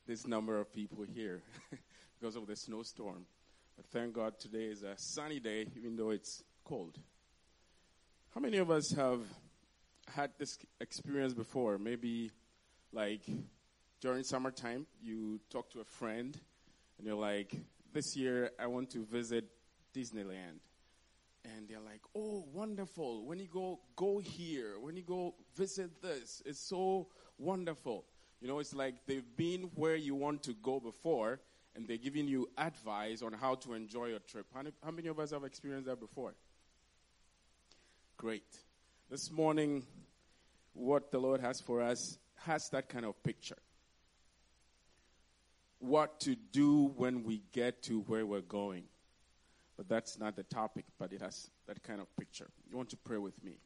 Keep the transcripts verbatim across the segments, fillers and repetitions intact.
this number of people here because of the snowstorm. But thank God today is a sunny day, even though it's cold. How many of us have had this experience before? Maybe like during summertime, you talk to a friend and you're like, this year I want to visit Disneyland. And they're like, oh, wonderful. When you go, go here. When you go visit this, it's so wonderful. You know, it's like they've been where you want to go before, and they're giving you advice on how to enjoy your trip. How, how many of us have experienced that before? Great. This morning, what the Lord has for us has that kind of picture. What to do when we get to where we're going. But that's not the topic, but it has that kind of picture. You want to pray with me?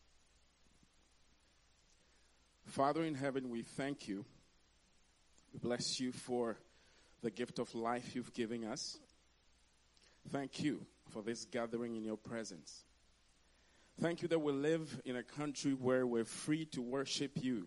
Father in heaven, we thank you. We bless you for the gift of life you've given us. Thank you for this gathering in your presence. Thank you that we live in a country where we're free to worship you.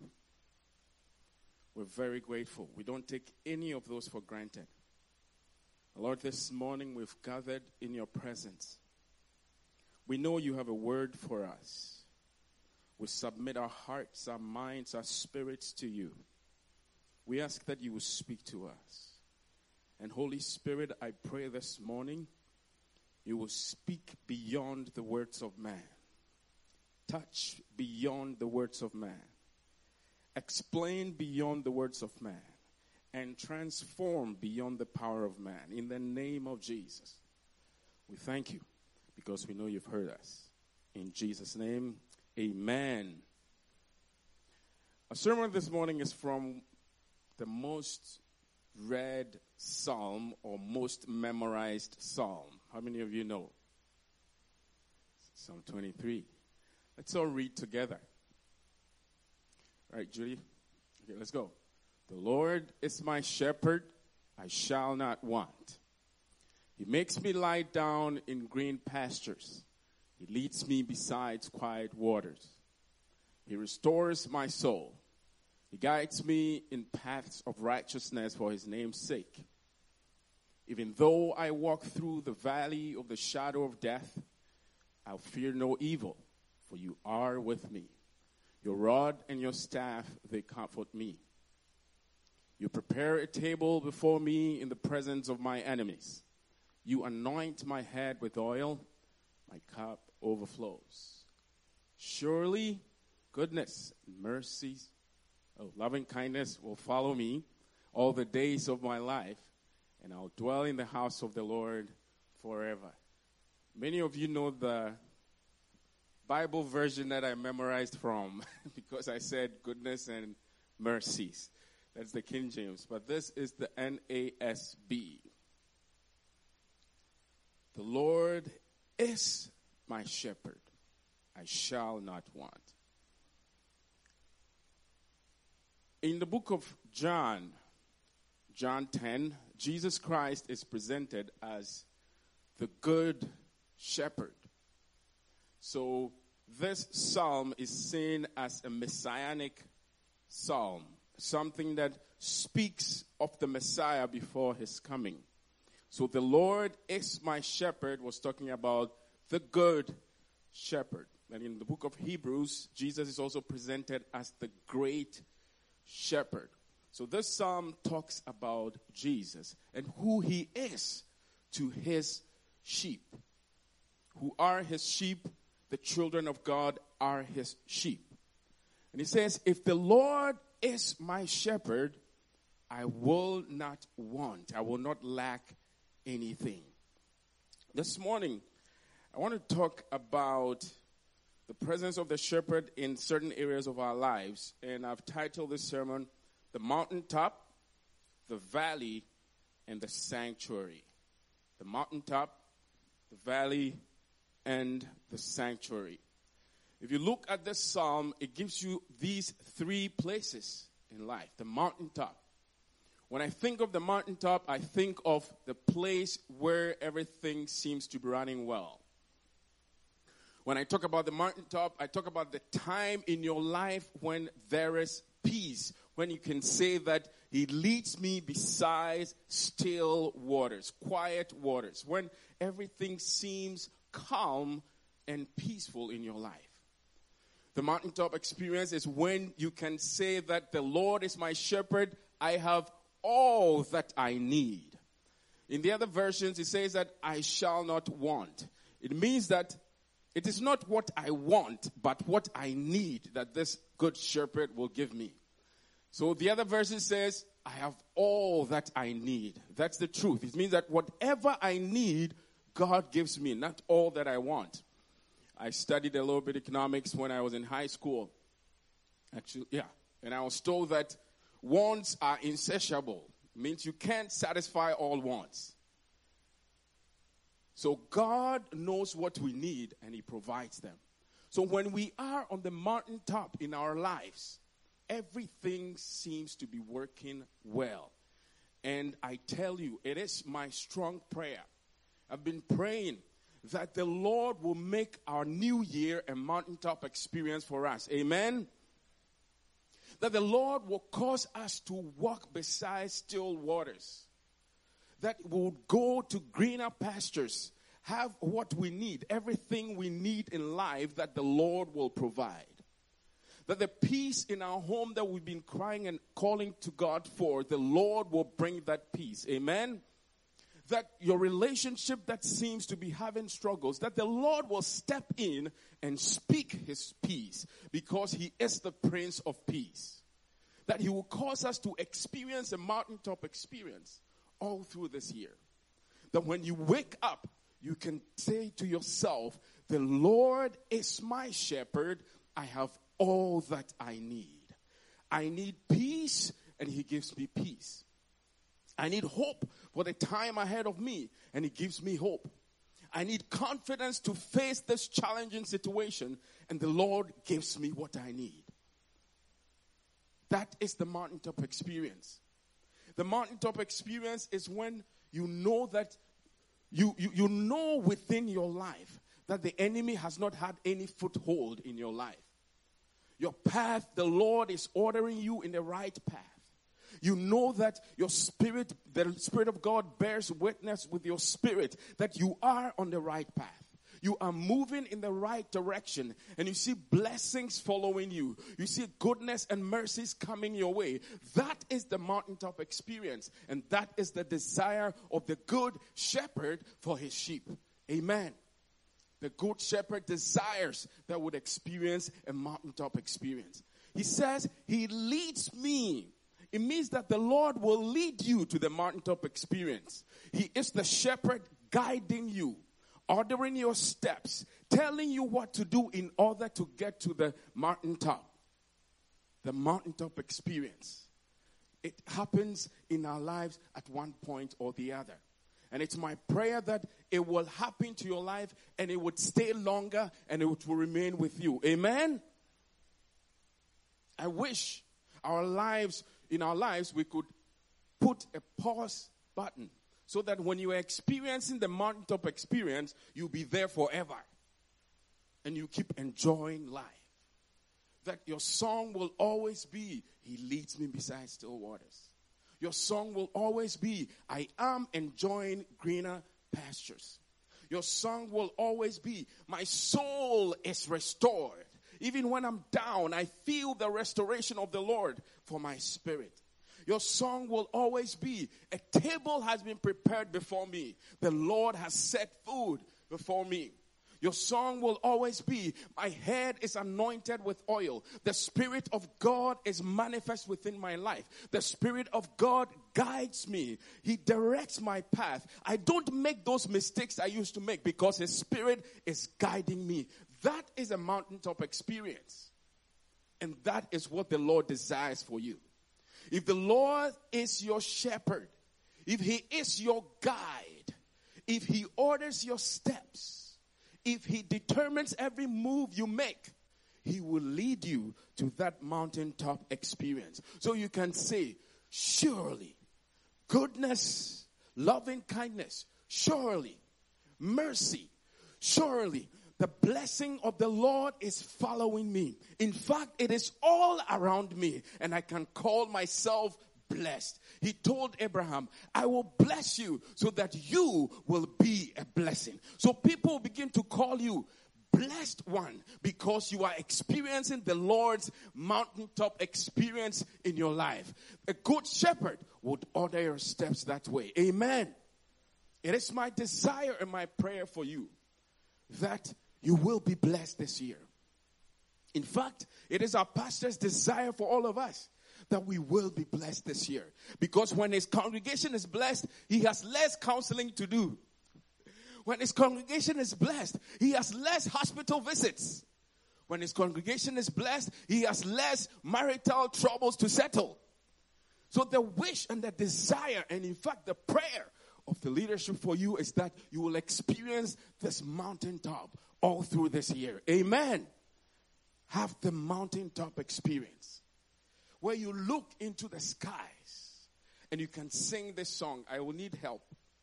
We're very grateful. We don't take any of those for granted. Lord, this morning we've gathered in your presence. We know you have a word for us. We submit our hearts, our minds, our spirits to you. We ask that you will speak to us. And Holy Spirit, I pray this morning you will speak beyond the words of man. Touch beyond the words of man. Explain beyond the words of man. And transform beyond the power of man. In the name of Jesus, we thank you because we know you've heard us. In Jesus' name, amen. Our sermon this morning is from the most read psalm or most memorized psalm. How many of you know? Psalm twenty-three. Let's all read together. All right, Judy? Okay, let's go. The Lord is my shepherd, I shall not want. He makes me lie down in green pastures. He leads me beside quiet waters. He restores my soul. He guides me in paths of righteousness for his name's sake. Even though I walk through the valley of the shadow of death, I'll fear no evil, for you are with me. Your rod and your staff, they comfort me. You prepare a table before me in the presence of my enemies. You anoint my head with oil. My cup overflows. Surely goodness and mercies, oh, loving kindness will follow me all the days of my life, and I'll dwell in the house of the Lord forever. Many of you know the Bible version that I memorized from because I said goodness and mercies. That's the King James, but this is the N A S B. The Lord is my shepherd. I shall not want. In the book of John, John ten, Jesus Christ is presented as the good shepherd. So this psalm is seen as a messianic psalm. Something that speaks of the Messiah before his coming. So the Lord is my shepherd was talking about the good shepherd. And in the book of Hebrews, Jesus is also presented as the great shepherd. So this psalm talks about Jesus and who he is to his sheep. Who are his sheep? The children of God are his sheep. And he says, if the Lord is my shepherd, I will not want. I will not lack anything. This morning, I want to talk about the presence of the shepherd in certain areas of our lives. And I've titled this sermon, The Mountaintop, the Valley, and the Sanctuary. The mountaintop, the valley, and the sanctuary. If you look at this psalm, it gives you these three places in life. The mountaintop. When I think of the mountaintop, I think of the place where everything seems to be running well. When I talk about the mountaintop, I talk about the time in your life when there is peace, when you can say that he leads me beside still waters, quiet waters, when everything seems calm and peaceful in your life. The mountaintop experience is when you can say that the Lord is my shepherd, I have all that I need. In the other versions, it says that I shall not want. It means that it is not what I want, but what I need that this good shepherd will give me. So the other version says, I have all that I need. That's the truth. It means that whatever I need, God gives me, not all that I want. I studied a little bit economics when I was in high school. Actually, yeah. And I was told that wants are insatiable. It means you can't satisfy all wants. So God knows what we need and he provides them. So when we are on the mountaintop in our lives, everything seems to be working well. And I tell you, it is my strong prayer. I've been praying that the Lord will make our new year a mountaintop experience for us. Amen? That the Lord will cause us to walk beside still waters. That we'll go to greener pastures, have what we need, everything we need in life that the Lord will provide. That the peace in our home that we've been crying and calling to God for, the Lord will bring that peace. Amen? That your relationship that seems to be having struggles, that the Lord will step in and speak his peace because he is the Prince of Peace. That he will cause us to experience a mountaintop experience all through this year. That when you wake up, you can say to yourself, the Lord is my shepherd. I have all that I need. I need peace, and he gives me peace. I need hope for the time ahead of me, and he gives me hope. I need confidence to face this challenging situation, and the Lord gives me what I need. That is the mountaintop experience. The mountaintop experience is when you know that you, you, you know within your life that the enemy has not had any foothold in your life. Your path, the Lord is ordering you in the right path. You know that your spirit, the Spirit of God bears witness with your spirit that you are on the right path. You are moving in the right direction, and you see blessings following you. You see goodness and mercies coming your way. That is the mountaintop experience, and that is the desire of the good shepherd for his sheep. Amen. The good shepherd desires that would experience a mountaintop experience. He says, he leads me. It means that the Lord will lead you to the mountaintop experience. He is the shepherd guiding you, ordering your steps, telling you what to do in order to get to the mountaintop. The mountaintop experience. It happens in our lives at one point or the other. And it's my prayer that it will happen to your life and it would stay longer and it will remain with you. Amen? I wish our lives, in our lives, we could put a pause button so that when you are experiencing the mountaintop experience, you'll be there forever. And you keep enjoying life. That your song will always be, he leads me beside still waters. Your song will always be, I am enjoying greener pastures. Your song will always be, my soul is restored. Even when I'm down, I feel the restoration of the Lord for my spirit. Your song will always be, a table has been prepared before me. The Lord has set food before me. Your song will always be, my head is anointed with oil. The Spirit of God is manifest within my life. The Spirit of God guides me. He directs my path. I don't make those mistakes I used to make because His Spirit is guiding me. That is a mountaintop experience. And that is what the Lord desires for you. If the Lord is your shepherd, if He is your guide, if He orders your steps, if He determines every move you make, He will lead you to that mountaintop experience. So you can say, surely, goodness, loving kindness, surely, mercy, surely, The blessing of the Lord is following me. In fact, it is all around me, and I can call myself blessed. He told Abraham, I will bless you so that you will be a blessing. So people begin to call you blessed one because you are experiencing the Lord's mountaintop experience in your life. A good shepherd would order your steps that way. Amen. It is my desire and my prayer for you that you will be blessed this year. In fact, it is our pastor's desire for all of us that we will be blessed this year. Because when his congregation is blessed, he has less counseling to do. When his congregation is blessed, he has less hospital visits. When his congregation is blessed, he has less marital troubles to settle. So the wish and the desire, and in fact the prayer of the leadership for you is that you will experience this mountaintop all through this year. Amen. Have the mountaintop experience where you look into the skies and you can sing this song. I will need help.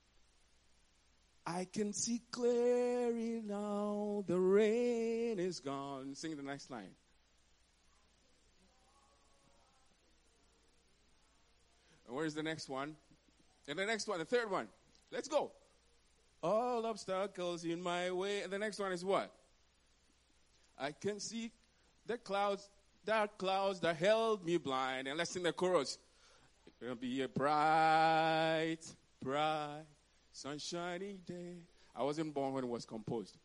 I can see clearly now, the rain is gone. Sing the next line. And where's the next one? And the next one, the third one. Let's go. All obstacles in my way. And the next one is what? I can see the clouds, dark clouds that held me blind. And let's sing the chorus. It's going to be a bright, bright, sunshiny day. I wasn't born when it was composed.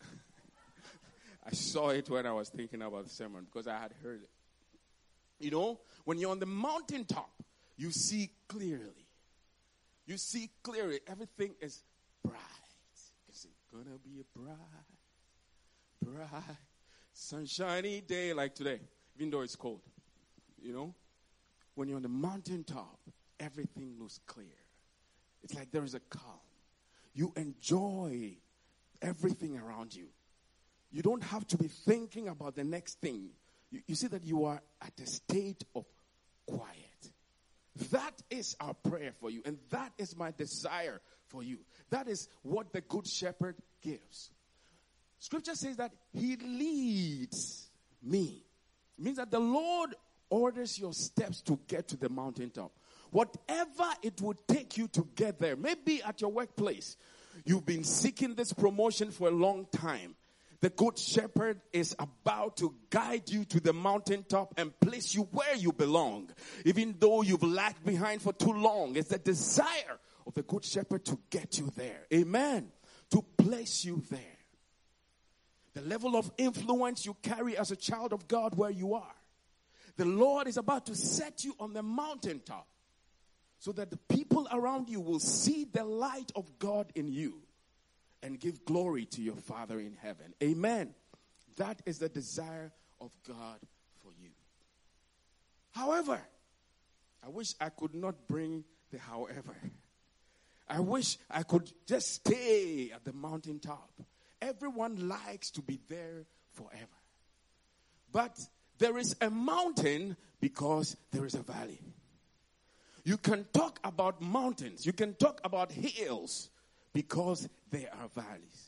I saw it when I was thinking about the sermon because I had heard it. You know, when you're on the mountaintop, you see clearly. You see clearly. Everything is bright. It's going to be a bright, bright, sunshiny day like today, even though it's cold. You know, when you're on the mountaintop, everything looks clear. It's like there is a calm. You enjoy everything around you. You don't have to be thinking about the next thing. You, you see that you are at a state of quiet. That is our prayer for you, and that is my desire for you. That is what the Good Shepherd gives. Scripture says that he leads me. It means that the Lord orders your steps to get to the mountaintop. Whatever it would take you to get there, maybe at your workplace, you've been seeking this promotion for a long time. The Good Shepherd is about to guide you to the mountaintop and place you where you belong. Even though you've lagged behind for too long, it's the desire of the Good Shepherd to get you there. Amen. To place you there. The level of influence you carry as a child of God where you are. The Lord is about to set you on the mountaintop so that the people around you will see the light of God in you and give glory to your Father in heaven. Amen. That is the desire of God for you. However, I wish I could not bring the however. I wish I could just stay at the mountaintop. Everyone likes to be there forever. But there is a mountain because there is a valley. You can talk about mountains. You can talk about hills because there are valleys.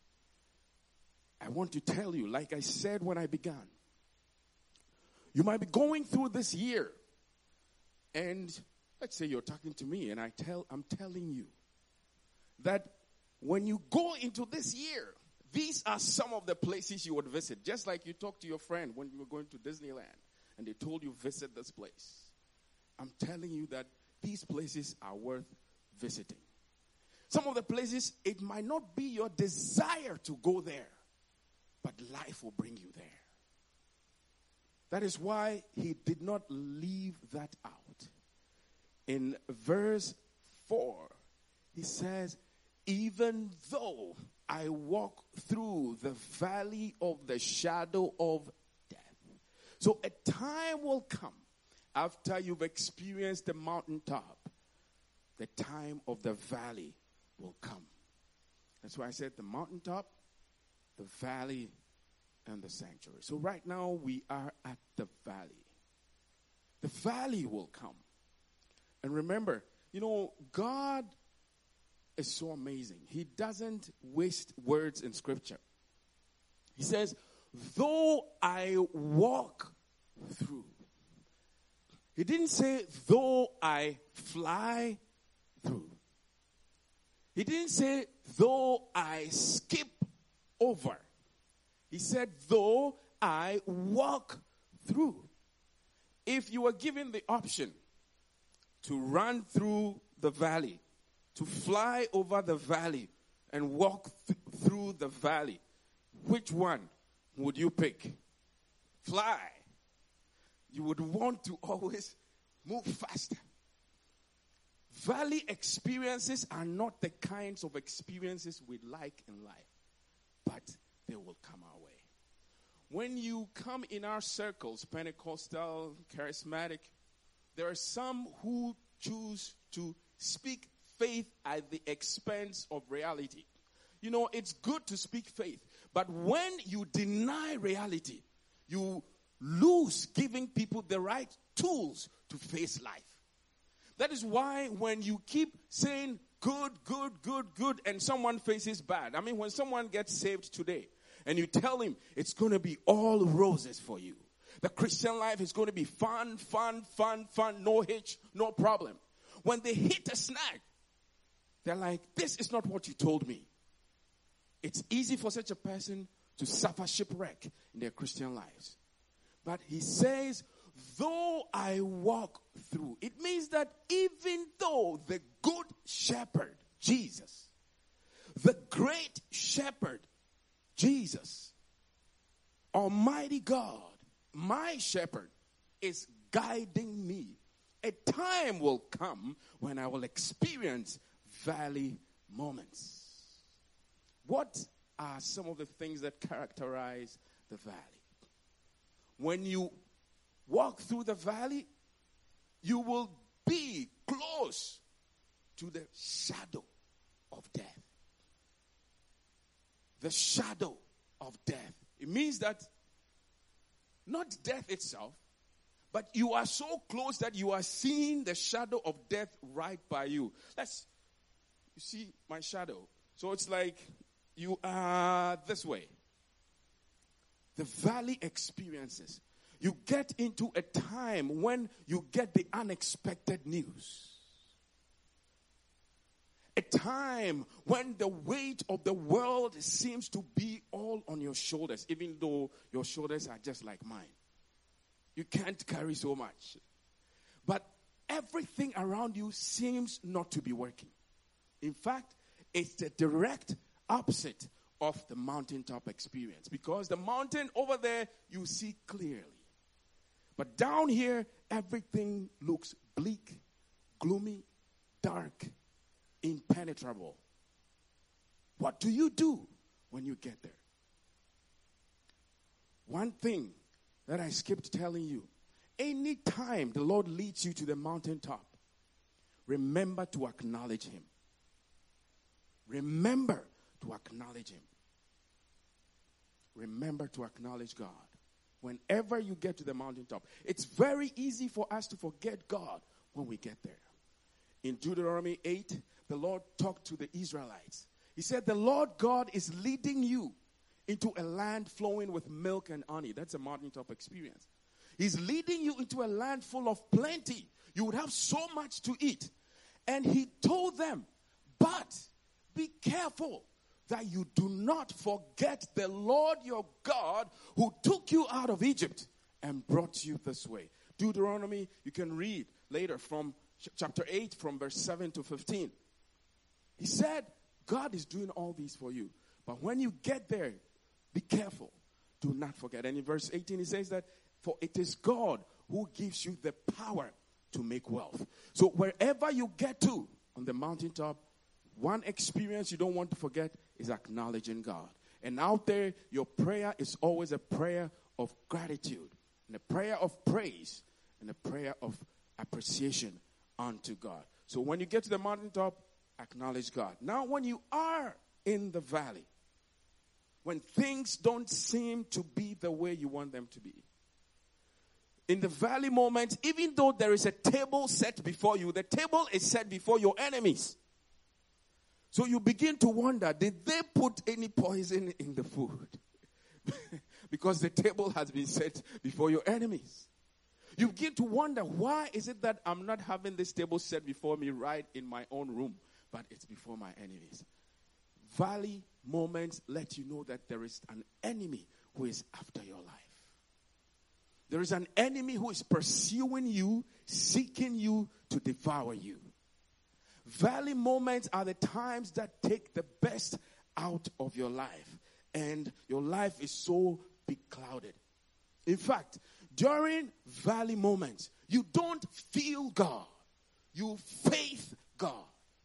I want to tell you, like I said when I began, you might be going through this year, and let's say you're talking to me, and I tell, I'm telling you that when you go into this year, these are some of the places you would visit. Just like you talked to your friend when you were going to Disneyland, and they told you visit this place. I'm telling you that these places are worth visiting. Some of the places, it might not be your desire to go there, but life will bring you there. That is why he did not leave that out. In verse four, he says, even though I walk through the valley of the shadow of death. So a time will come after you've experienced the mountaintop, the time of the valley will come. That's why I said the mountaintop, the valley, and the sanctuary. So right now we are at the valley. The valley will come. And remember, you know, God is so amazing. He doesn't waste words in Scripture. He says, though I walk through. He didn't say, though I fly through. He didn't say, though I skip over. He said, though I walk through. If you were given the option to run through the valley, to fly over the valley, and walk th- through the valley, which one would you pick? Fly. You would want to always move faster. Valley experiences are not the kinds of experiences we like in life, but they will come our way. When you come in our circles, Pentecostal, charismatic, there are some who choose to speak faith at the expense of reality. You know, it's good to speak faith, but when you deny reality, you lose giving people the right tools to face life. That is why when you keep saying good, good, good, good, and someone faces bad. I mean, when someone gets saved today, and you tell him it's going to be all roses for you. The Christian life is going to be fun, fun, fun, fun, no hitch, no problem. When they hit a snag, they're like, this is not what you told me. It's easy for such a person to suffer shipwreck in their Christian lives. But he says, though I walk through, it means that even though the good shepherd, Jesus, the great shepherd, Jesus, Almighty God, my shepherd, is guiding me, a time will come when I will experience valley moments. What are some of the things that characterize the valley? When you walk through the valley, you will be close to the shadow of death. The shadow of death. It means that not death itself, but you are so close that you are seeing the shadow of death right by you. Let's, you see my shadow. So it's like you are this way. The valley experiences. You get into a time when you get the unexpected news. A time when the weight of the world seems to be all on your shoulders, even though your shoulders are just like mine. You can't carry so much. But everything around you seems not to be working. In fact, it's the direct opposite of the mountaintop experience. Because the mountain over there, you see clearly. But down here, everything looks bleak, gloomy, dark, impenetrable. What do you do when you get there? One thing that I skipped telling you, anytime the Lord leads you to the mountaintop, remember to acknowledge him. Remember to acknowledge him. Remember to acknowledge God. Whenever you get to the mountaintop, it's very easy for us to forget God when we get there. In Deuteronomy eight, the Lord talked to the Israelites. He said, the Lord God is leading you into a land flowing with milk and honey. That's a mountaintop experience. He's leading you into a land full of plenty. You would have so much to eat. And he told them, but be careful that you do not forget the Lord your God who took you out of Egypt and brought you this way. Deuteronomy, you can read later from chapter eight, from verse seven to fifteen. He said, God is doing all these for you. But when you get there, be careful. Do not forget. And in verse eighteen, he says that, for it is God who gives you the power to make wealth. So wherever you get to on the mountaintop, one experience you don't want to forget is acknowledging God. And out there, your prayer is always a prayer of gratitude, and a prayer of praise, and a prayer of appreciation unto God. So when you get to the mountaintop, acknowledge God. Now, when you are in the valley, when things don't seem to be the way you want them to be, in the valley moment, even though there is a table set before you, the table is set before your enemies. So you begin to wonder, did they put any poison in the food? because the table has been set before your enemies. You begin to wonder, why is it that I'm not having this table set before me right in my own room, but it's before my enemies? Valley moments let you know that there is an enemy who is after your life. There is an enemy who is pursuing you, seeking you to devour you. Valley moments are the times that take the best out of your life, and your life is so beclouded. In fact, during valley moments, you don't feel God. You faith God.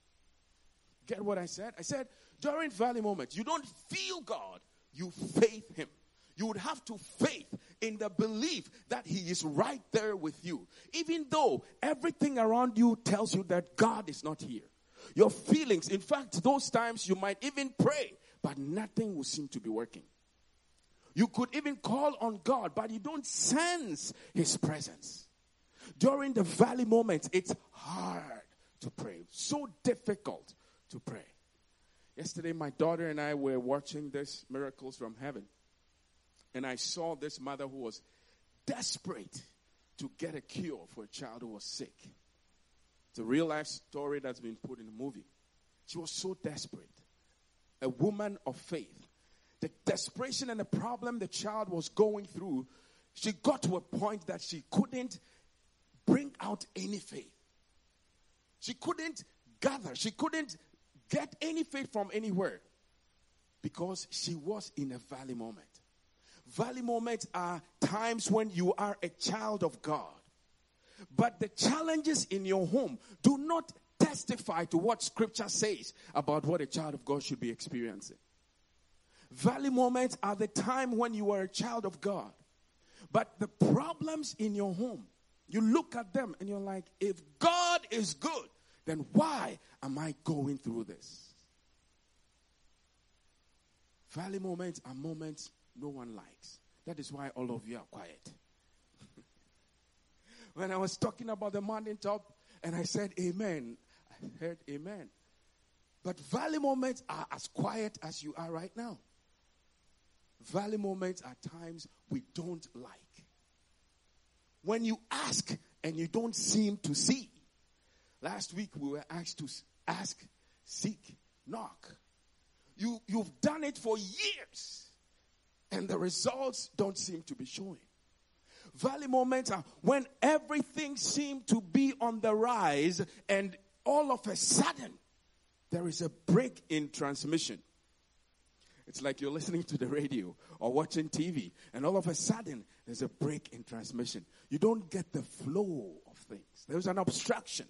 Get what I said? I said, during valley moments, you don't feel God. You faith Him. You would have to faith in the belief that He is right there with you. Even though everything around you tells you that God is not here. Your feelings, in fact, those times you might even pray, but nothing will seem to be working. You could even call on God, but you don't sense His presence. During the valley moments, it's hard to pray. So difficult to pray. Yesterday, my daughter and I were watching this Miracles from Heaven. And I saw this mother who was desperate to get a cure for a child who was sick. It's a real life story that's been put in a movie. She was so desperate. A woman of faith. The desperation and the problem the child was going through, she got to a point that she couldn't bring out any faith. She couldn't gather. She couldn't get any faith from anywhere because she was in a valley moment. Valley moments are times when you are a child of God. But the challenges in your home do not testify to what Scripture says about what a child of God should be experiencing. Valley moments are the time when you are a child of God. But the problems in your home, you look at them and you're like, if God is good, then why am I going through this? Valley moments are moments no one likes. That is why all of you are quiet. When I was talking about the mountaintop and I said amen, I heard amen. But valley moments are as quiet as you are right now. Valley moments are times we don't like. When you ask and you don't seem to see. Last week we were asked to ask, seek, knock. You, you've done it for years. And the results don't seem to be showing. Valley moments are when everything seems to be on the rise and all of a sudden there is a break in transmission. It's like you're listening to the radio or watching T V and all of a sudden there's a break in transmission. You don't get the flow of things. There's an obstruction.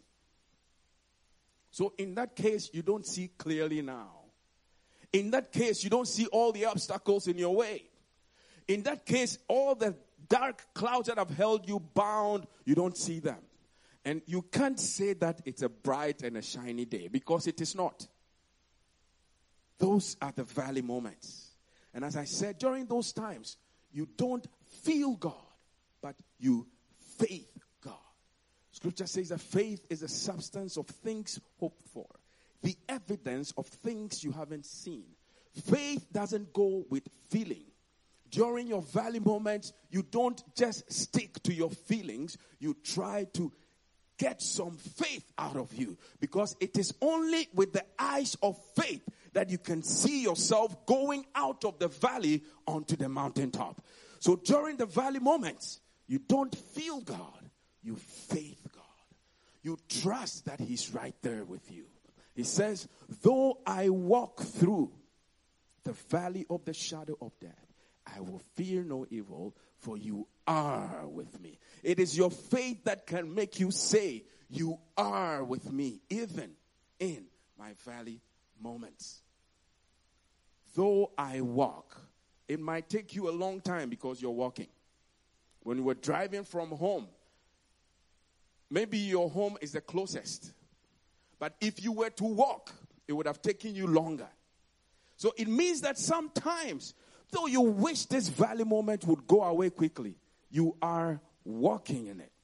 So in that case, you don't see clearly now. In that case, you don't see all the obstacles in your way. In that case, all the dark clouds that have held you bound, you don't see them. And you can't say that it's a bright and a shiny day because it is not. Those are the valley moments. And as I said, during those times, you don't feel God, but you faith God. Scripture says that faith is the substance of things hoped for, the evidence of things you haven't seen. Faith doesn't go with feeling. During your valley moments, you don't just stick to your feelings. You try to get some faith out of you. Because it is only with the eyes of faith that you can see yourself going out of the valley onto the mountaintop. So during the valley moments, you don't feel God. You faith God. You trust that He's right there with you. He says, though I walk through the valley of the shadow of death, I will fear no evil, for you are with me. It is your faith that can make you say, you are with me, even in my valley moments. Though I walk, it might take you a long time because you're walking. When you were driving from home, maybe your home is the closest. But if you were to walk, it would have taken you longer. So it means that sometimes, though you wish this valley moment would go away quickly, you are walking in it.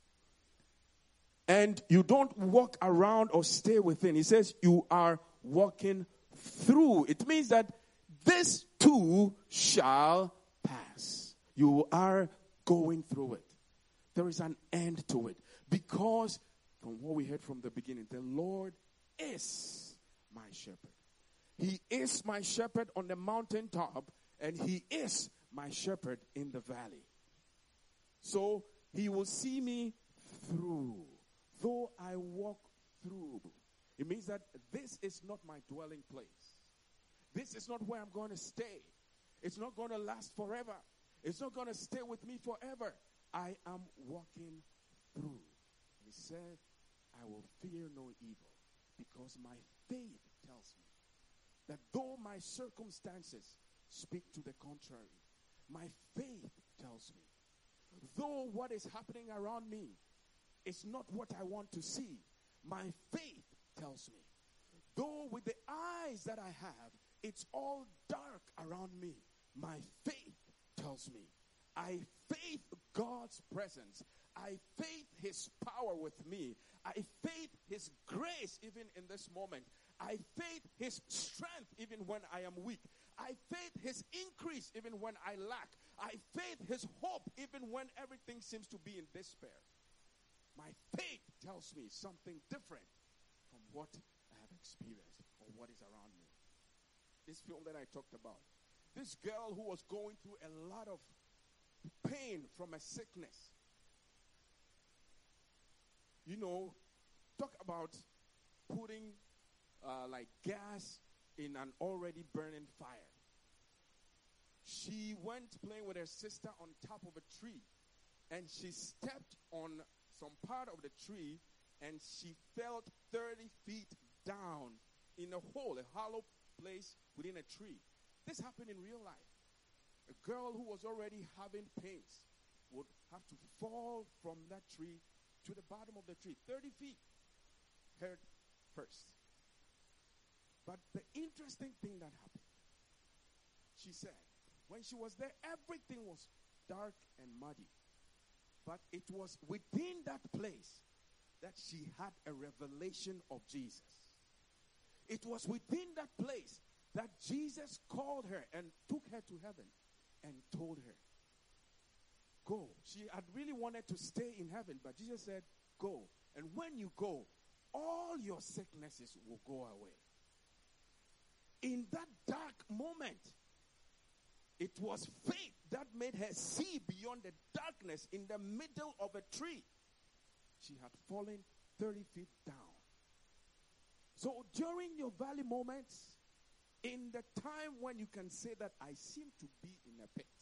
And you don't walk around or stay within. He says you are walking through. It means that this too shall pass. You are going through it. There is an end to it. Because from what we heard from the beginning, the Lord is my shepherd. He is my shepherd on the mountaintop, and he is my shepherd in the valley. So he will see me through. Though I walk through. It means that this is not my dwelling place. This is not where I'm going to stay. It's not going to last forever. It's not going to stay with me forever. I am walking through. He said, I will fear no evil, because my faith tells me that though my circumstances speak to the contrary, my faith tells me, though what is happening around me is not what I want to see, my faith tells me, though with the eyes that I have, it's all dark around me, my faith tells me, I faith God's presence. I faith his power with me. I faith his grace even in this moment. I faith his strength even when I am weak. I faith his increase even when I lack. I faith his hope even when everything seems to be in despair. My faith tells me something different from what I have experienced or what is around me. This film that I talked about. This girl who was going through a lot of pain from a sickness. You know, talk about putting uh, like gas in an already burning fire. She went playing with her sister on top of a tree, and she stepped on some part of the tree, and she fell thirty feet down in a hole, a hollow place within a tree. This happened in real life. A girl who was already having pains would have to fall from that tree to the bottom of the tree, thirty feet, head first. But the interesting thing that happened, she said, when she was there, everything was dark and muddy. But it was within that place that she had a revelation of Jesus. It was within that place that Jesus called her and took her to heaven and told her, go. She had really wanted to stay in heaven, but Jesus said, go. And when you go, all your sicknesses will go away. In that dark moment, it was faith that made her see beyond the darkness in the middle of a tree. She had fallen thirty feet down. So during your valley moments, in the time when you can say that I seem to be in a pit,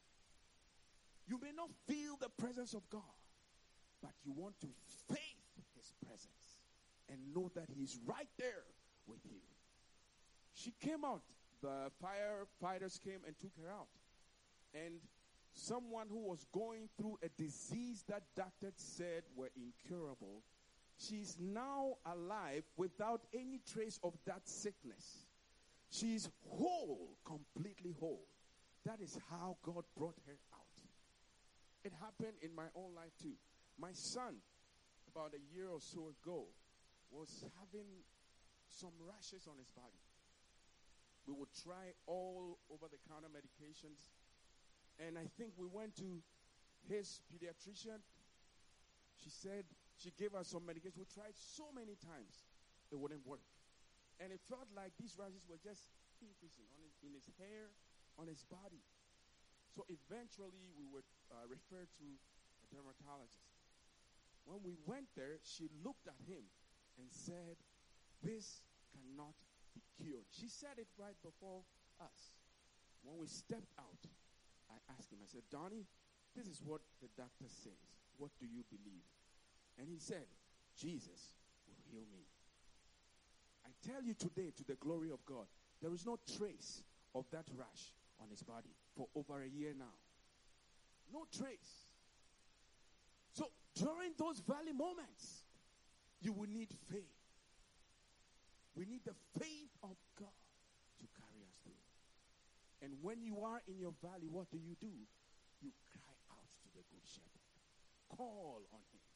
you may not feel the presence of God, but you want to faith his presence and know that he's right there with you. She came out. The firefighters came and took her out. And someone who was going through a disease that doctors said were incurable, she's now alive without any trace of that sickness. She's whole, completely whole. That is how God brought her out. It happened in my own life too. My son, about a year or so ago, was having some rashes on his body. We would try all over-the-counter medications. And I think we went to his pediatrician. She said, she gave us some medication. We tried so many times. It wouldn't work. And it felt like these rashes were just increasing on his, in his hair, on his body. So eventually we were uh, referred to a dermatologist. When we went there, she looked at him and said, this cannot be cured. She said it right before us. When we stepped out, I asked him, I said, Donnie, this is what the doctor says. What do you believe? And he said, Jesus will heal me. I tell you today, to the glory of God, there is no trace of that rash on his body for over a year now. No trace. So during those valley moments, you will need faith. We need the faith of God to carry us through. And when you are in your valley, what do you do? You cry out to the good shepherd. Call on him.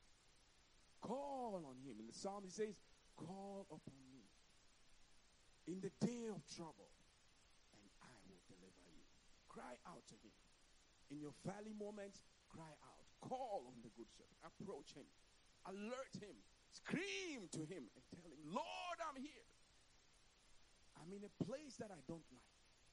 Call on him. In the psalm he says, call upon me in the day of trouble, and I will deliver Cry out to him. In your valley moments, cry out. Call on the good shepherd. Approach him. Alert him. Scream to him and tell him, Lord, I'm here. I'm in a place that I don't like.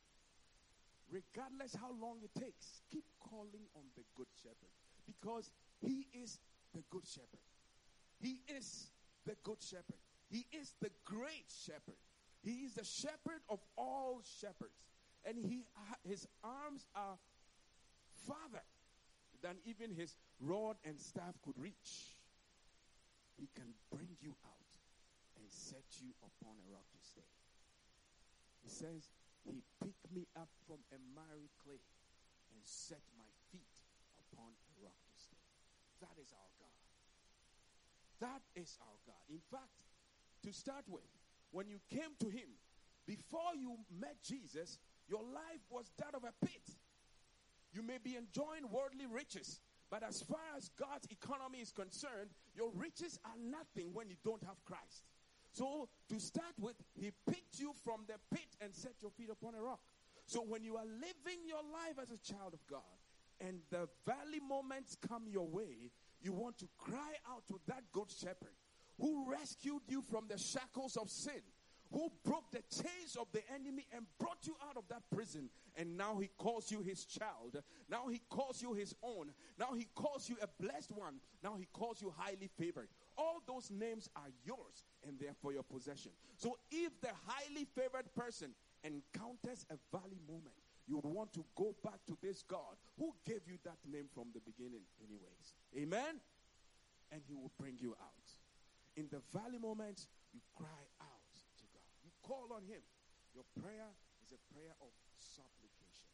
Regardless how long it takes, keep calling on the good shepherd, because he is the good shepherd. He is the good shepherd. He is the great shepherd. He is the shepherd of all shepherds. And he, his arms are farther than even his rod and staff could reach. He can bring you out and set you upon a rock to stay. He says, he picked me up from a miry clay and set my feet upon a rock to stay. That is our God. That is our God. In fact, to start with, when you came to him, before you met Jesus, your life was that of a pit. You may be enjoying worldly riches, but as far as God's economy is concerned, your riches are nothing when you don't have Christ. So, to start with, he picked you from the pit and set your feet upon a rock. So, when you are living your life as a child of God, and the valley moments come your way, you want to cry out to that good shepherd who rescued you from the shackles of sin, who broke the chains of the enemy and brought you out of that prison. And now he calls you his child. Now he calls you his own. Now he calls you a blessed one. Now he calls you highly favored. All those names are yours, and they're for your possession. So if the highly favored person encounters a valley moment, you want to go back to this God who gave you that name from the beginning anyways. Amen? And he will bring you out. In the valley moments, you cry out to God. You call on him. Your prayer is a prayer of supplication.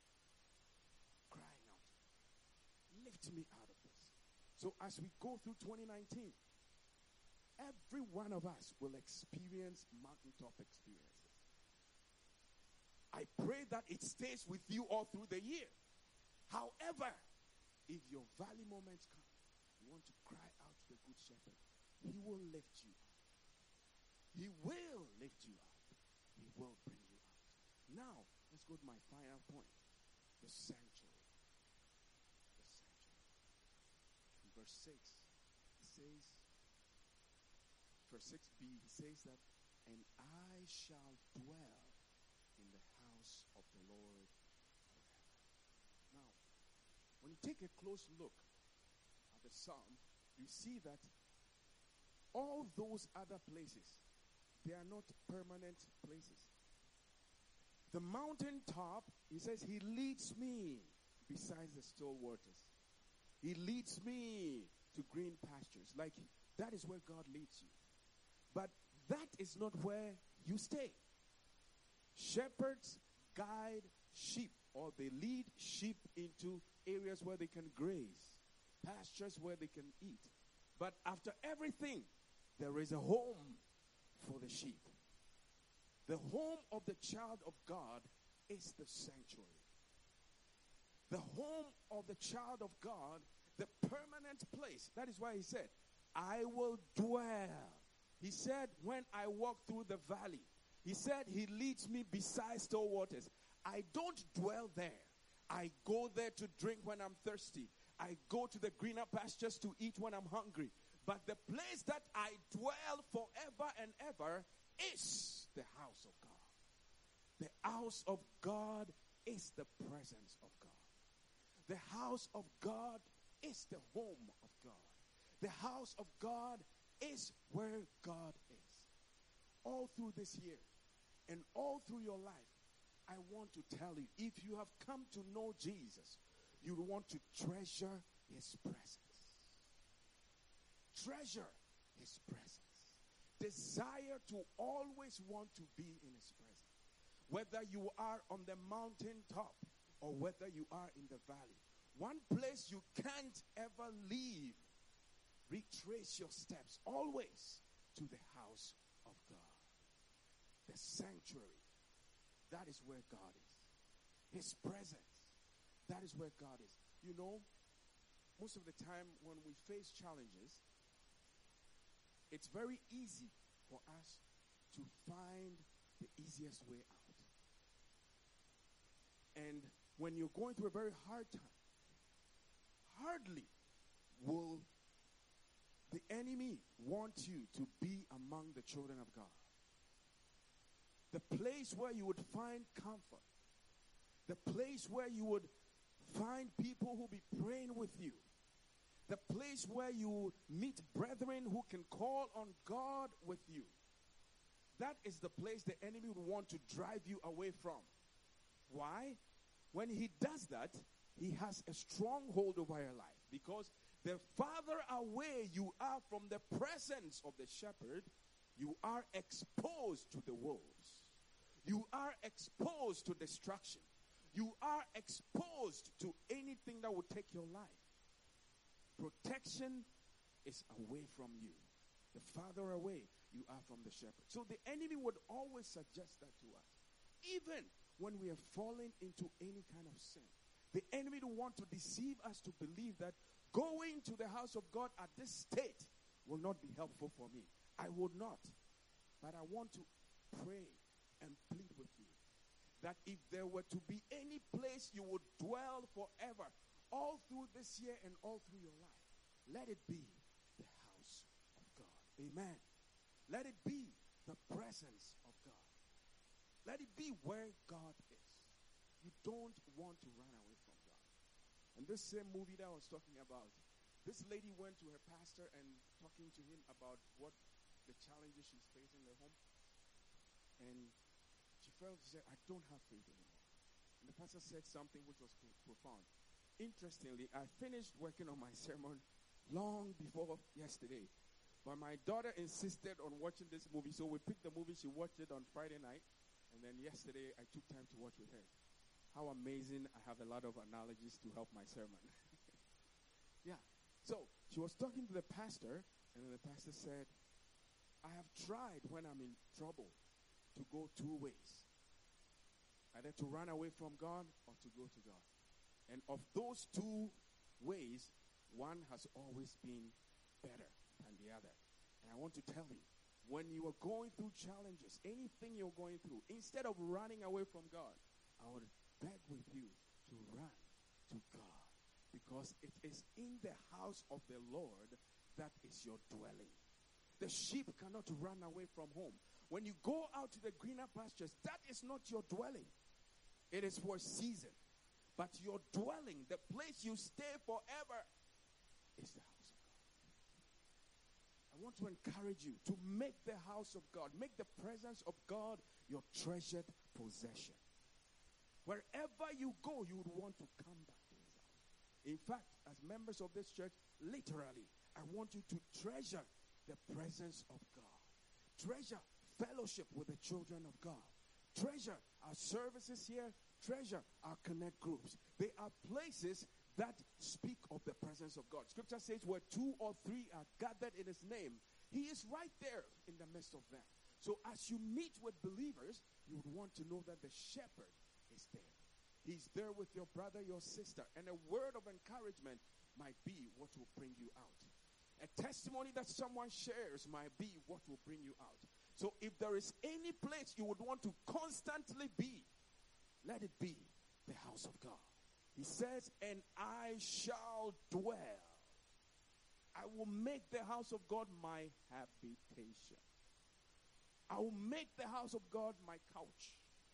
Crying out. Lift me out of this. So as we go through twenty nineteen, every one of us will experience mountaintop experiences. I pray that it stays with you all through the year. However, if your valley moments come, you want to cry out to the good shepherd. He will lift you up. He will lift you up. He will bring you out. Now, let's go to my final point. The sanctuary. The sanctuary. In verse six, it says, verse six b, he says that, and I shall dwell in the house of the Lord forever. Now, when you take a close look at the psalm, you see that all those other places, they are not permanent places. The mountaintop, he says, he leads me beside the still waters. He leads me to green pastures. Like, that is where God leads you. But that is not where you stay. Shepherds guide sheep, or they lead sheep into areas where they can graze, pastures where they can eat. But after everything, there is a home for the sheep. The home of the child of God is the sanctuary. The home of the child of God, the permanent place. That is why he said, I will dwell. He said, when I walk through the valley, he said he leads me beside still waters. I don't dwell there. I go there to drink when I'm thirsty. I go to the greener pastures to eat when I'm hungry. But the place that I dwell forever and ever is the house of God. The house of God is the presence of God. The house of God is the home of God. The house of God is where God is. All through this year and all through your life, I want to tell you, if you have come to know Jesus, you want to treasure his presence. Treasure his presence. Desire to always want to be in his presence. Whether you are on the mountaintop or whether you are in the valley. One place you can't ever leave. Retrace your steps always to the house of God. The sanctuary. That is where God is. His presence. That is where God is. You know, most of the time when we face challenges, it's very easy for us to find the easiest way out. And when you're going through a very hard time, hardly will the enemy want you to be among the children of God. The place where you would find comfort. The place where you would find people who will be praying with you. The place where you meet brethren who can call on God with you. That is the place the enemy would want to drive you away from. Why? When he does that, he has a stronghold over your life. Because the farther away you are from the presence of the shepherd, you are exposed to the wolves. You are exposed to destruction. You are exposed to anything that will take your life. Protection is away from you. The farther away you are from the shepherd. So the enemy would always suggest that to us. Even when we are falling into any kind of sin. The enemy will want to deceive us to believe that going to the house of God at this state will not be helpful for me. I would not. But I want to pray and plead with you that if there were to be any place you would dwell forever, all through this year and all through your life, let it be the house of God. Amen. Let it be the presence of God. Let it be where God is. You don't want to run away from God. And this same movie that I was talking about, this lady went to her pastor and talking to him about what the challenges she's facing at home. And she felt, she said, I don't have faith anymore. And the pastor said something which was pro- profound. Interestingly, I finished working on my sermon long before yesterday. But my daughter insisted on watching this movie, so we picked the movie. She watched it on Friday night. And then yesterday, I took time to watch with her. How amazing. I have a lot of analogies to help my sermon. Yeah. So she was talking to the pastor, and then the pastor said, I have tried when I'm in trouble to go two ways. Either to run away from God or to go to God. And of those two ways, one has always been better than the other. And I want to tell you, when you are going through challenges, anything you're going through, instead of running away from God, I would beg with you to run to God. Because it is in the house of the Lord that is your dwelling. The sheep cannot run away from home. When you go out to the greener pastures, that is not your dwelling. It is for a season. But your dwelling, the place you stay forever, is the house of God. I want to encourage you to make the house of God, make the presence of God your treasured possession. Wherever you go, you would want to come back to his house. In fact, as members of this church, literally, I want you to treasure the presence of God. Treasure fellowship with the children of God. Treasure our services here. Treasure our connect groups. They are places that speak of the presence of God. Scripture says where two or three are gathered in his name, he is right there in the midst of them. So as you meet with believers, you would want to know that the shepherd is there. He's there with your brother, your sister. And a word of encouragement might be what will bring you out. A testimony that someone shares might be what will bring you out. So if there is any place you would want to constantly be, let it be the house of God. He says, and I shall dwell. I will make the house of God my habitation. I will make the house of God my couch.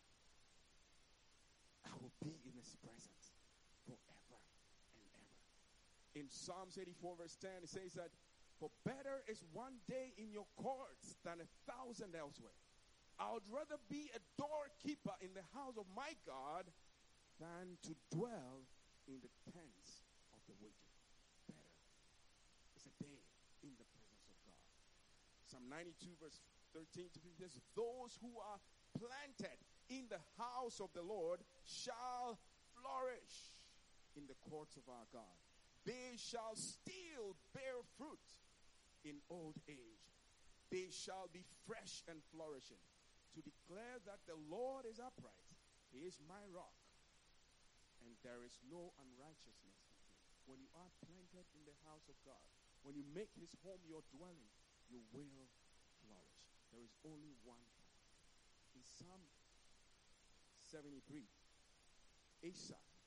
I will be in his presence forever and ever. In Psalms eighty-four verse ten, it says that, for better is one day in your courts than a thousand elsewhere. I would rather be a doorkeeper in the house of my God than to dwell in the tents of the wicked. Better is a day in the presence of God. Psalm ninety-two verse thirteen to fifteen says, those who are planted in the house of the Lord shall flourish in the courts of our God. They shall still bear fruit in old age. They shall be fresh and flourishing, to declare that the Lord is upright. He is my rock, and there is no unrighteousness in him. When you are planted in the house of God, when you make his home your dwelling, you will flourish. There is only one path. In Psalm seventy-three, Asaph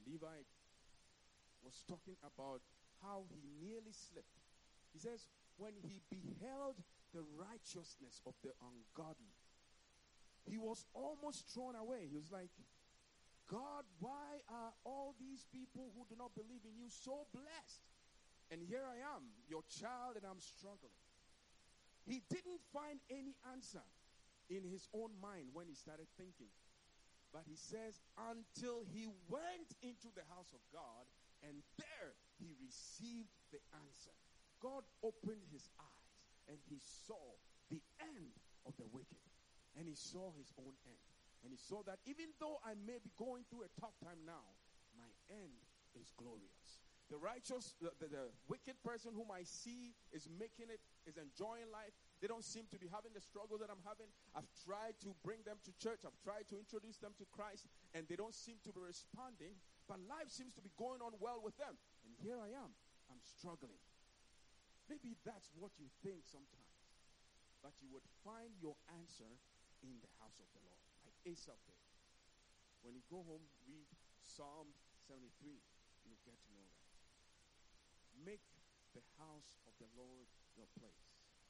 Levite was talking about how he nearly slipped. He says, when he beheld the righteousness of the ungodly, he was almost thrown away. He was like, God, why are all these people who do not believe in you so blessed? And here I am, your child, and I'm struggling. He didn't find any answer in his own mind when he started thinking. But he says, until he went into the house of God, and there he received the answer. God opened his eyes, and he saw the end of the wicked. And he saw his own end. And he saw that even though I may be going through a tough time now, my end is glorious. The righteous, the, the, the wicked person whom I see is making it, is enjoying life. They don't seem to be having the struggle that I'm having. I've tried to bring them to church. I've tried to introduce them to Christ, and they don't seem to be responding. But life seems to be going on well with them. And here I am. I'm struggling. Maybe that's what you think sometimes. But you would find your answer in the house of the Lord, like Asaph did. When you go home, read Psalm seventy-three, you'll get to know that. Make the house of the Lord your place.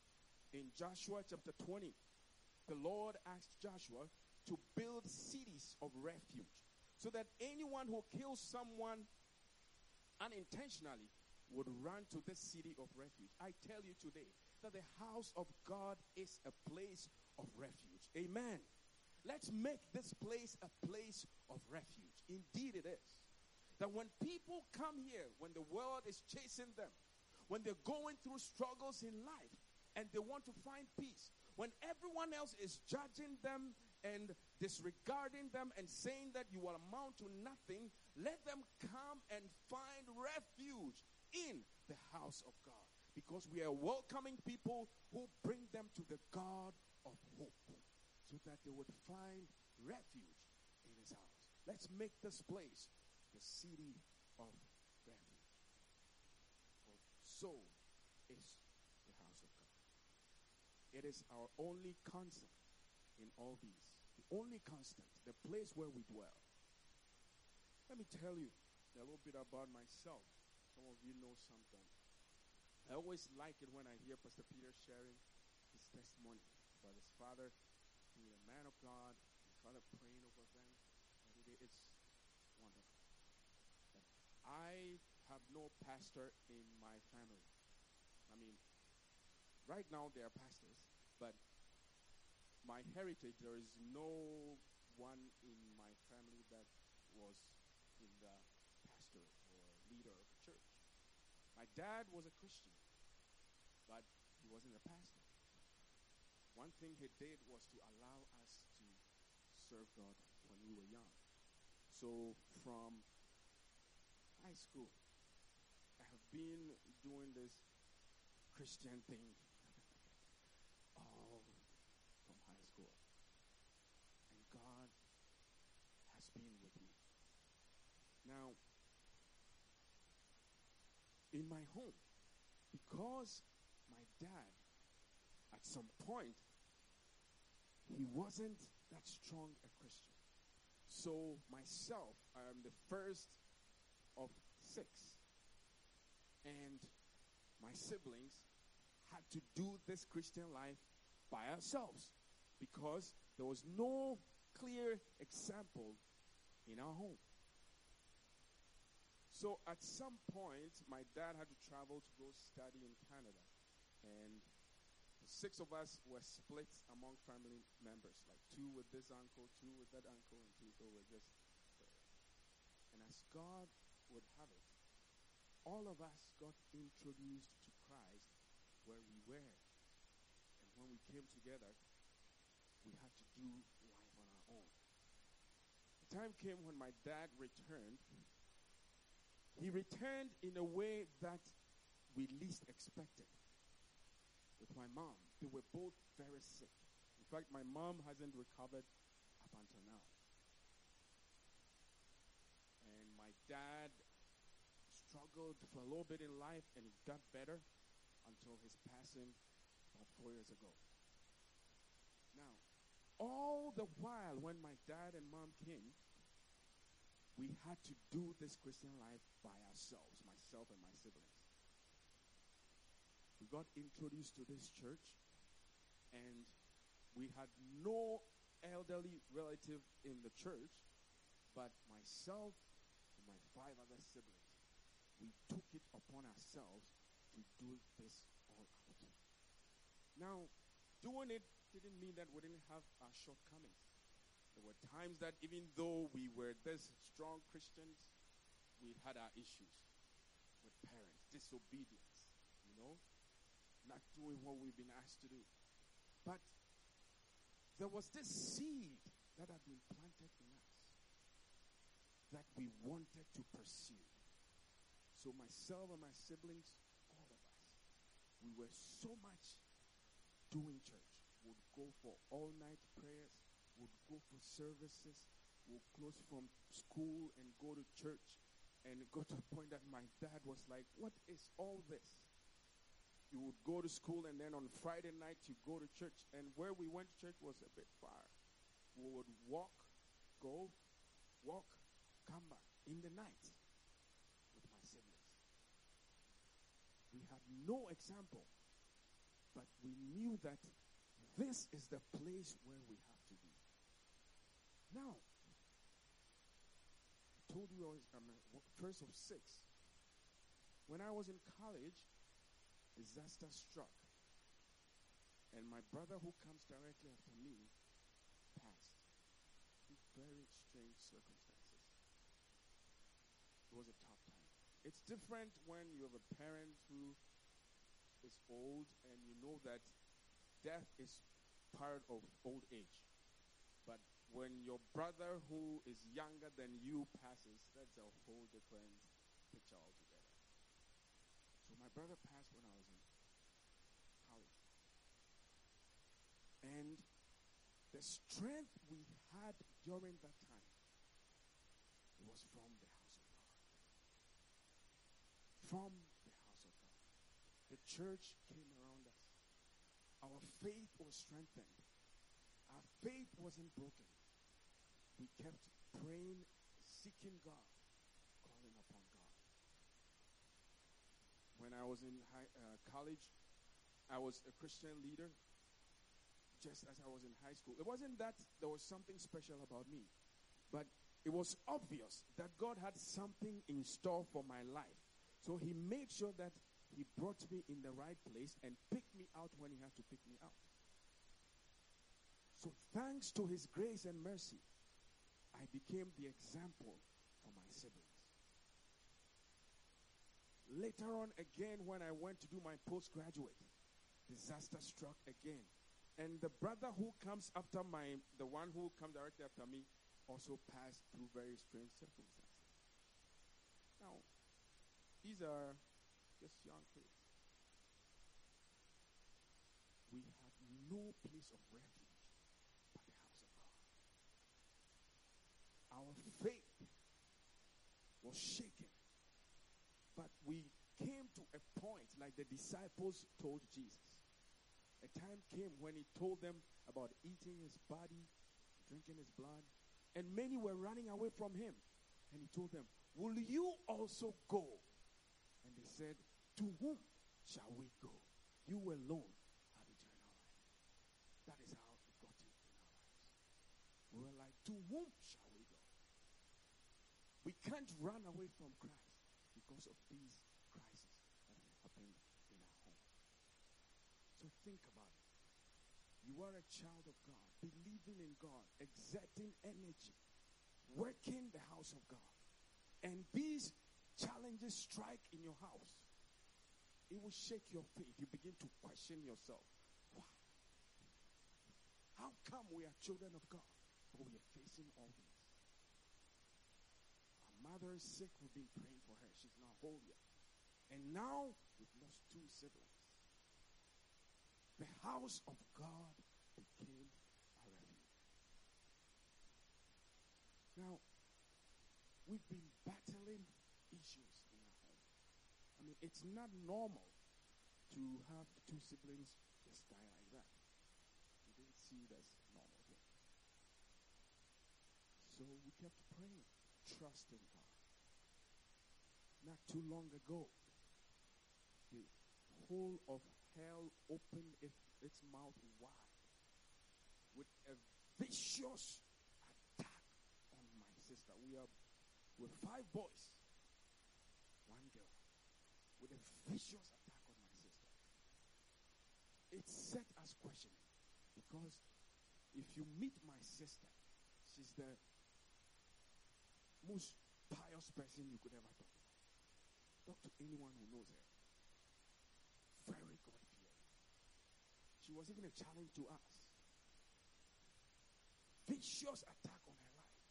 In Joshua chapter twenty, the Lord asked Joshua to build cities of refuge so that anyone who kills someone unintentionally would run to this city of refuge. I tell you today that the house of God is a place of refuge. Amen. Let's make this place a place of refuge. Indeed it is. That when people come here, when the world is chasing them, when they're going through struggles in life and they want to find peace, when everyone else is judging them and disregarding them and saying that you will amount to nothing, let them come and find refuge in the house of God. Because we are welcoming people who bring them to the God of hope so that they would find refuge in his house. Let's make this place the city of refuge. For so is the house of God. It is our only constant in all these. The only constant, the place where we dwell. Let me tell you a little bit about myself. Some of you know something. I always like it when I hear Pastor Peter sharing his testimony about his father being a man of God, his father praying over them every day. It's wonderful. But I have no pastor in my family. I mean, right now there are pastors, but my heritage, there is no one in my family that was in the pastorate or leader of a church. My dad was a Christian, but he wasn't a pastor. One thing he did was to allow us to serve God when we were young. So from high school, I have been doing this Christian thing all from high school. And God has been with me. Now, in my home, because my dad, at some point, he wasn't that strong a Christian. So myself, I am the first of six. And my siblings had to do this Christian life by ourselves because there was no clear example in our home. So at some point, my dad had to travel to go study in Canada. And the six of us were split among family members, like two with this uncle, two with that uncle, and two, so we're just there. And as God would have it, all of us got introduced to Christ where we were. And when we came together, we had to do life on our own. The time came when my dad returned. He returned in a way that we least expected. With my mom, they were both very sick. In fact, my mom hasn't recovered up until now. And my dad struggled for a little bit in life, and it got better until his passing about four years ago. Now, all the while when my dad and mom came, we had to do this Christian life by ourselves, myself and my siblings. We got introduced to this church, and we had no elderly relative in the church, but myself and my five other siblings, we took it upon ourselves to do this all out. Now, doing it didn't mean that we didn't have our shortcomings. There were times that even though we were this strong Christians, we had our issues with parents, disobedience, you know, not doing what we've been asked to do. But there was this seed that had been planted in us that we wanted to pursue. So myself and my siblings, all of us, we were so much doing church. Would go for all-night prayers, would go for services, would close from school and go to church. And it got to a point that my dad was like, what is all this? You would go to school, and then on Friday night you go to church. And where we went to church was a bit far. We would walk, go, walk, come back in the night with my siblings. We had no example, but we knew that this is the place where we have to be. Now, I told you I was I'm a first of six. When I was in college, disaster struck. And my brother, who comes directly after me, passed in very strange circumstances. It was a tough time. It's different when you have a parent who is old and you know that death is part of old age. But when your brother who is younger than you passes, that's a whole different picture altogether. So my brother passed when I was in college. And the strength we had during that time was from the house of God. From the house of God. The church came around us. Our faith was strengthened. Our faith wasn't broken. We kept praying, seeking God, calling upon God. When I was in high, uh, college, I was a Christian leader, just as I was in high school. It wasn't that there was something special about me, but it was obvious that God had something in store for my life. So he made sure that he brought me in the right place and picked me out when he had to pick me out. So thanks to his grace and mercy, I became the example for my siblings. Later on again, when I went to do my postgraduate, disaster struck again. And the brother who comes after my, the one who comes directly after me, also passed through very strange circumstances. Now, these are just young kids. We had no place of refuge but the house of God. Our faith was shaken. But we came to a point like the disciples told Jesus. A time came when he told them about eating his body, drinking his blood, and many were running away from him. And he told them, will you also go? And they said, to whom shall we go? You alone have eternal life. That is how it got in our lives. We were like, to whom shall we go? We can't run away from Christ because of these crises that have happened in our home. So think about it. You are a child of God, believing in God, exerting energy, working the house of God. And these challenges strike in your house. It will shake your faith. You begin to question yourself. Why? How come we are children of God, but we are facing all this? Our mother is sick. We've been praying for her. She's not whole yet. And now we've lost two siblings. The house of God became a refuge. Now, we've been battling issues in our home. I mean, it's not normal to have two siblings just die like that. We didn't see it as a normal thing. So we kept praying. trust in God. Not too long ago, the whole of hell opened it, its mouth wide with a vicious attack on my sister. We are with five boys, one girl, with a vicious attack on my sister. It set us questioning, because if you meet my sister, she's the most pious person you could ever talk to. Talk to anyone who knows her. Very God-fearing. She was even a challenge to us. Vicious attack on her life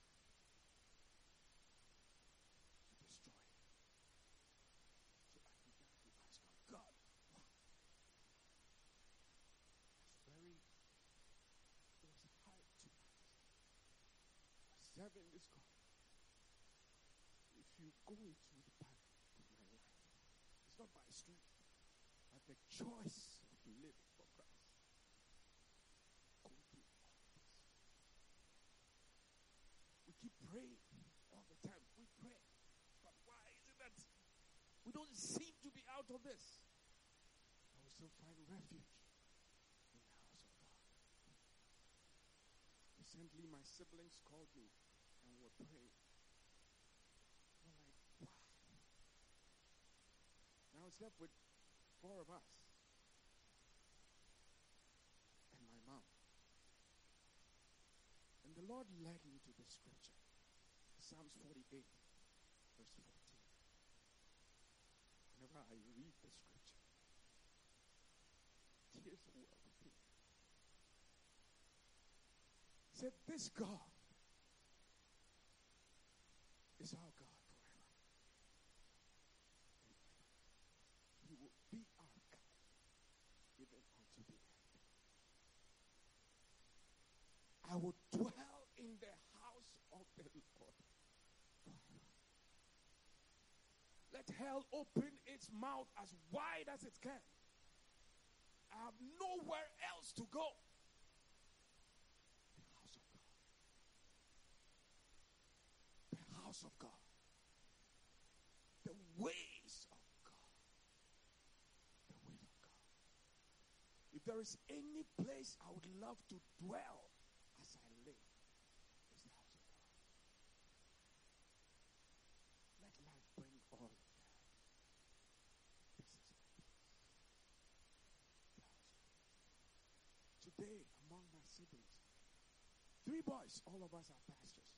to destroy her. So I began to ask her, God, why? It's very, it was hard to ask. Serving this God. If you go into the path of my life, it's not by strength, but the choice to live for Christ. Go through all this. We keep praying all the time. We pray. But why is it that we don't seem to be out of this? But we still find refuge in the house of God. Recently, my siblings called me and were praying. We're like, why? Now it's left with four of us and my mom. And the Lord led me to the scripture, Psalms forty-eight, verse fourteen. Whenever I read the scripture, tears well with me. He said, this God is our God forever and ever. He will be our God even unto the end. I will dwell in the house of the Lord forever. Let hell open its mouth as wide as it can. I have nowhere else to go. The house of God. The house of God. The ways of God. The will of God. If there is any place I would love to dwell as I live, it's the house of God. Let life bring all of that. This is my place. The house of God. Today, among my siblings, three boys, all of us are pastors.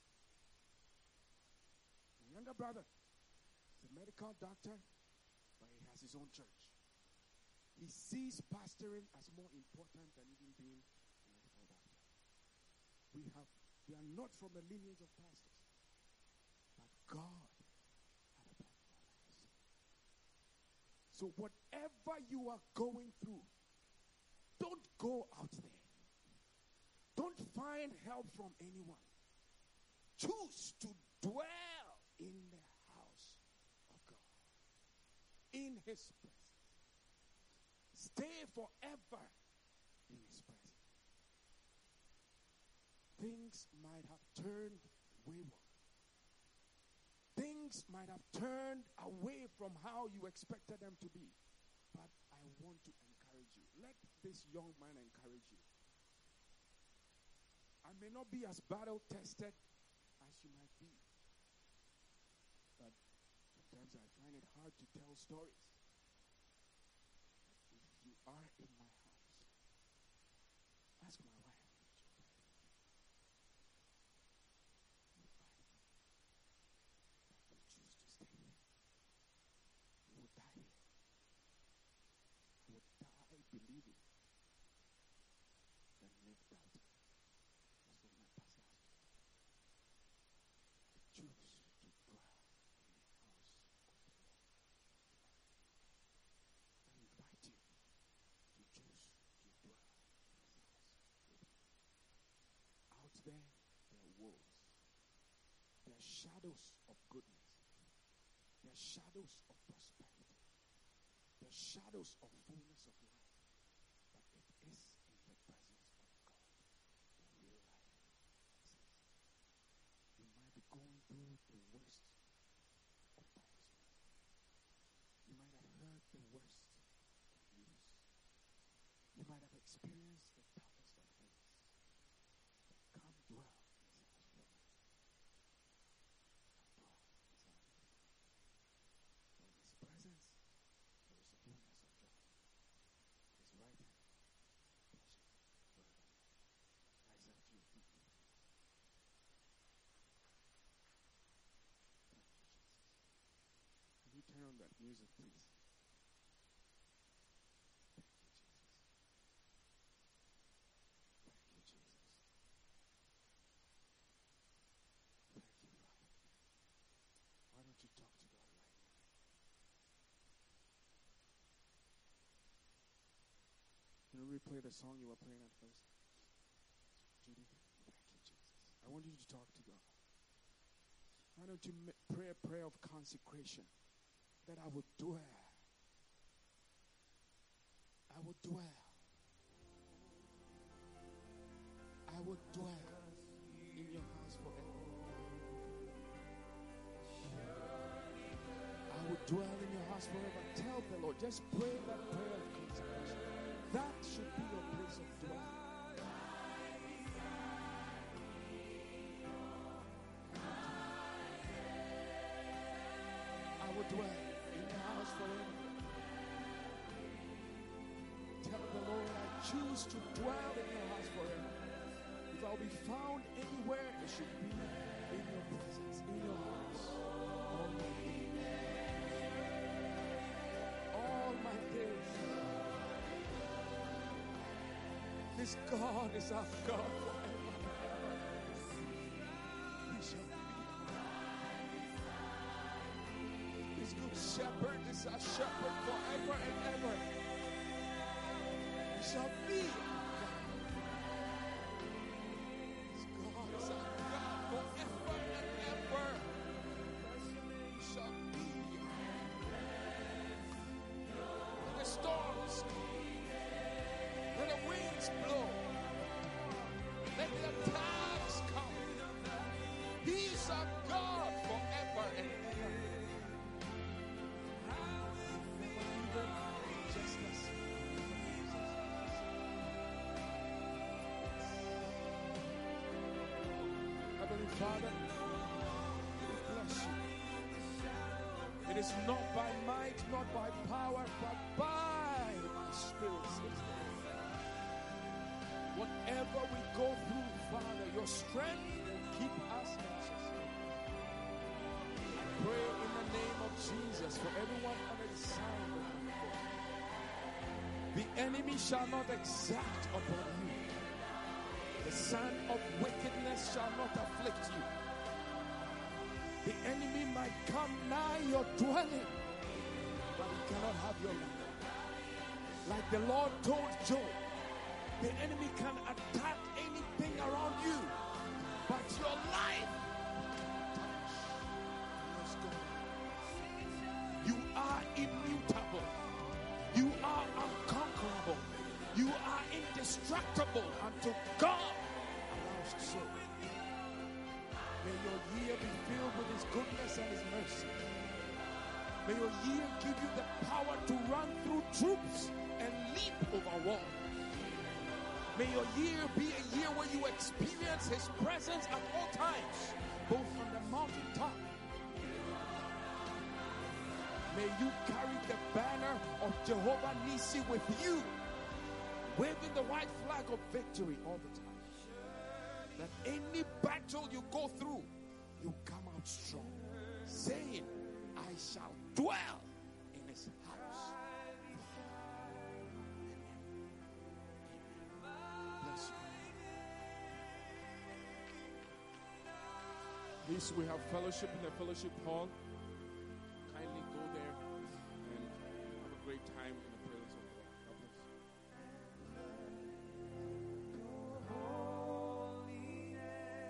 My younger brother is a medical doctor, but he has his own church. He sees pastoring as more important than even being a medical doctor. We have, we are not from a lineage of pastors, but God had a plan for our lives. So whatever you are going through, don't go out there. Don't find help from anyone. Choose to dwell in the house of God, in His presence. Stay forever in His presence. Things might have turned wayward. Things might have turned away from how you expected them to be. But I want to encourage you. Let this young man encourage you. I may not be as battle tested as you might be. But sometimes I find it hard to tell stories. But if you are in my house, ask my wife if she'll pray with you. You fight me. But you choose to stay here. You will die here. I would die believing than live doubting. That's what my pastor has taught me. I choose to dwell in the house of the Lord forever. I invite you to choose to dwell in His house with me. Out there, there are wolves. There are shadows of goodness. There are shadows of prosperity. There are shadows of fullness of life. But it is in the presence of God where real life exists. You might be going through the worst of times. You might have heard the worst of news. You might have experienced the toughest of things. But come dwell in his house forever. Come dwell in his house forever. For in his presence there is a fullness of joy. His right hand pleasures forever. Rise up to your feet. Thank you, Jesus. Can you turn on that music, please? Thank you, Jesus. Thank you, Jesus. Thank you, Father. Why don't you talk to God right now? Can you replay the song you were playing at first? Judy, thank you, Jesus. I want you to talk to God. Why don't you pray a prayer of consecration? That I would dwell. I would dwell. I would dwell in your house forever. I would dwell in your house forever. Tell the Lord, just pray that prayer of consecration. That should be your place of dwelling. I would dwell in your house forever. Tell the Lord, I choose to dwell in your house forever. If I'll be found anywhere, it should be in your presence, in your house. All my days. All my days. This God is our God forever and ever. He shall be. This good shepherd is our shepherd forever and ever. He shall be. This God is our God forever and ever. He shall be. When the storms come, when the winds blow, let the attacks come. He's our God forever and ever. Heavenly Father, we bless you. It is not by might, not by power, but by my Spirit, says the Lord. Whatever we go through, Father, your strength will keep us anxious. I pray in the name of Jesus for everyone under the sound of my voice. The enemy shall not exact upon you. The son of wickedness shall not afflict you. The enemy might come nigh your dwelling, but he cannot have your life. Like the Lord told Job, the enemy can attack anything around you, but your life touch. You are immutable. You are unconquerable. You are indestructible until God allows so. May your year be filled with his goodness and his mercy. May your year give you the power to run through troops and leap over walls. May your year be a year where you experience his presence at all times, both on the mountaintop. May you carry the banner of Jehovah Nissi with you, waving the white flag of victory all the time. That any battle you go through, you come out strong, saying, I shall dwell in his house. Bless you. Please, we have fellowship in the fellowship hall.